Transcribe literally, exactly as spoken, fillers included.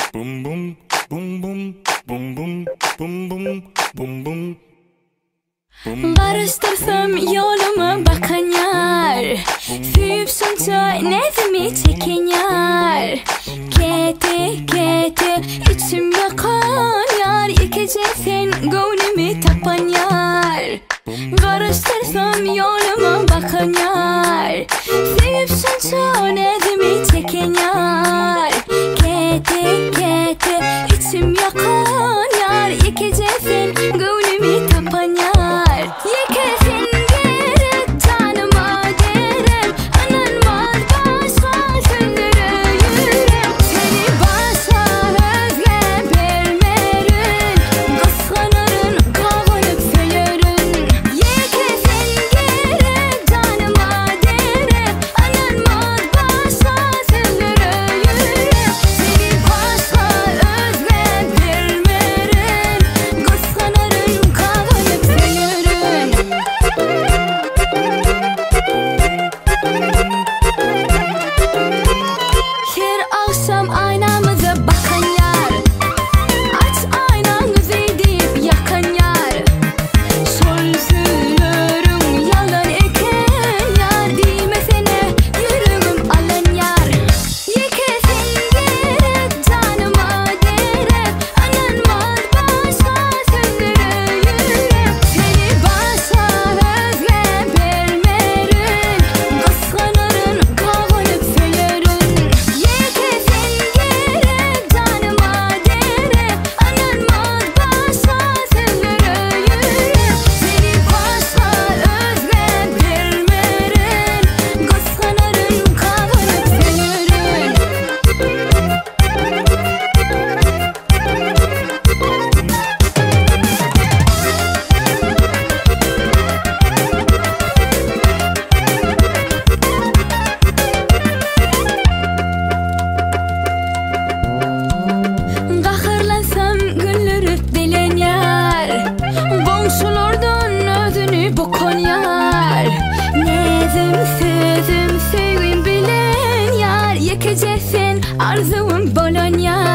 Bum bum bum bum bum bum bum bum bum bum. Karıştırsam yoluma bakan yar, Süyüp sunca nezimi çeken yar. Kete kete içim yakan yar, İkece sen gönlümü tapan yar. Karıştırsam yoluma bakan yar, Süyüp sunca nezimi çeken yar. Kete kete içim yakan yar, İkece sen gönlümü tapan yar. Yekesin gerek canıma gerek, anılmaz başka sözlere yürek. Seni başa özle vermerin, kıskanırın kavunup söylerin. Yekesin gerek canıma gerek, anılmaz başka sözlere yürek. Seni başa özle vermerin, kıskanırın kavunup söylerin. Her akşam aynamıza bakan yar, aç aynanızı deyip yakan yar. Sözlerim yalan eken yar, Değmesene yüreğim alan yar. Yekesin gerek canıma gerek, anılmaz başka sözlere yürek. Seni başa özle vermerin, kıskanırın kavunup söylerin. Yekesin gerek canıma gerek, anılmaz başka sözlere yürek. Seni başa özle vermerin, kıskanırın kavunup söylerin. Kahırlansam güldürüp bilen yar, Komşulardan özünü bukan yar. Nezim sözüm sevgim bilen yar, Yekeceksin arzum bolan yar.